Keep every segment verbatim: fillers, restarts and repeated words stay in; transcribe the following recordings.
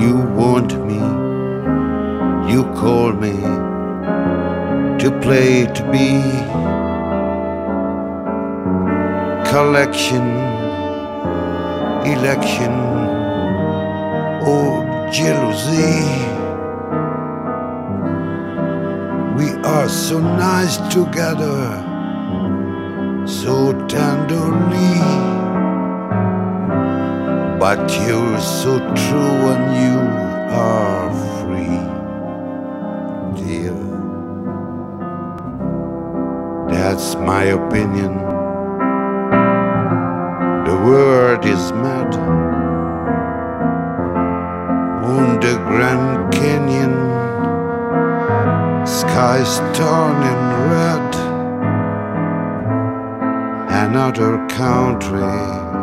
You want me, you call me to play, to be collection, election, or jealousy. We are so nice together, so tenderly, but you're so true when you are free, dear. That's my opinion. The word is mad on the Grand Canyon. Sky's turning red. Another country,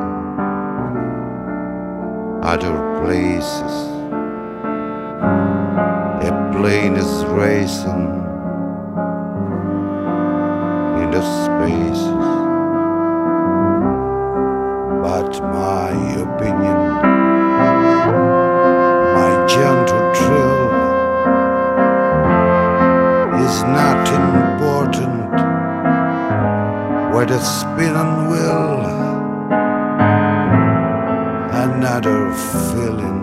other places. A plane is racing in the spaces. But my opinion, my gentle thrill, is not important. Where the spinning wheel, another feeling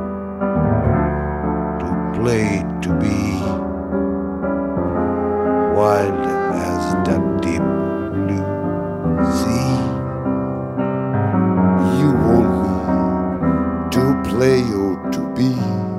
to play, to be wild as that deep blue sea. You want me to play or to be